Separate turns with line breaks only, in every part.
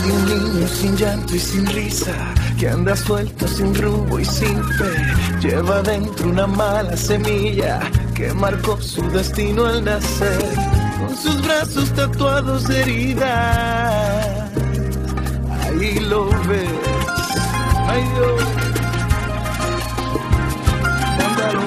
Soy un niño sin llanto y sin risa, que anda suelto sin rumbo y sin fe. Lleva dentro una mala semilla que marcó su destino al nacer. Con sus brazos tatuados de herida, ahí lo ves. Ay, Dios. Mándalo.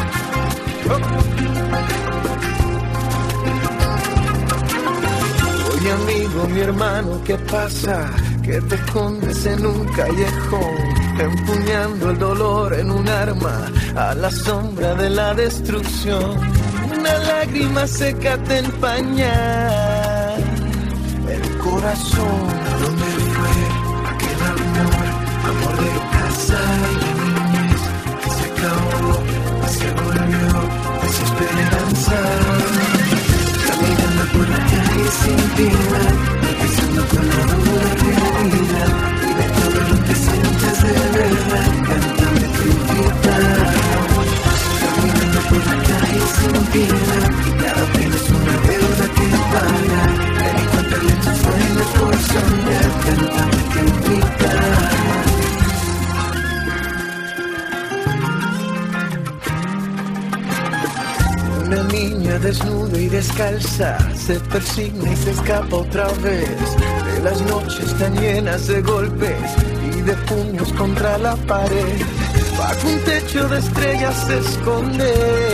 Oye, amigo, mi hermano, ¿qué pasa? Que te escondes en un callejón, empuñando el dolor en un arma a la sombra de la destrucción. Una lágrima seca te empaña el corazón. ¿Dónde fue aquel amor de casa y de niñez que se acabó, se volvió desesperanza? Caminando por la calle sin piedad, empezando con la dura realidad, y de todo lo que sientes de verdad, cántame tu vida. Caminando por la calle sin piedad, cada pena es una deuda que pagar. Ven y cuéntale tus sueños por soñar, cántame tu vida. Una niña desnuda y descalza se persigna y se escapa otra vez de las noches tan llenas de golpes y de puños contra la pared. Bajo un techo de estrellas se esconde,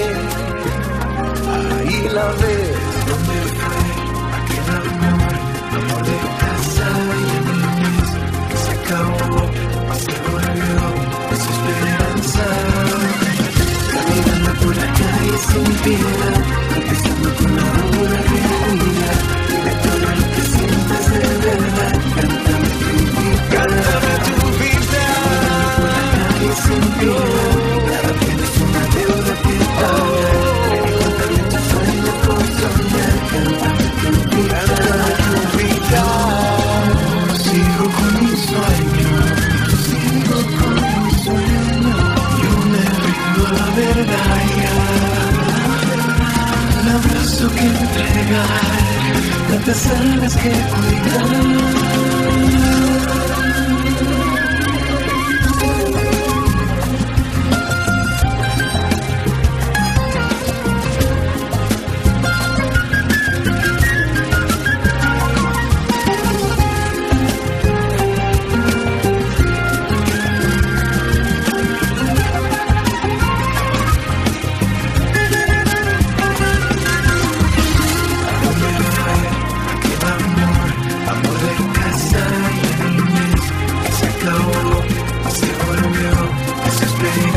ahí la ves. ¿Dónde fue aquel amor de casa y de niñez que se acabó, se volvió desesperanza? Caminando por la calle sin piedad, empezando con la dura realidad, y de todo lo que sientes de verdad, cántame tu vida. Cántame tu vida. Sin piedad, cada pena es una deuda que pagar. Ven y cuéntame tus sueños por soñar, cántame tu vida. Sigo con mi sueño, sigo con mi sueño. Yo me rindo a la verdad ya. Un abrazo que entregar, tantas alas que cuidar.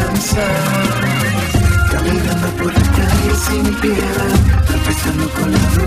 Caminando por la calle sin piedad, tropezando con la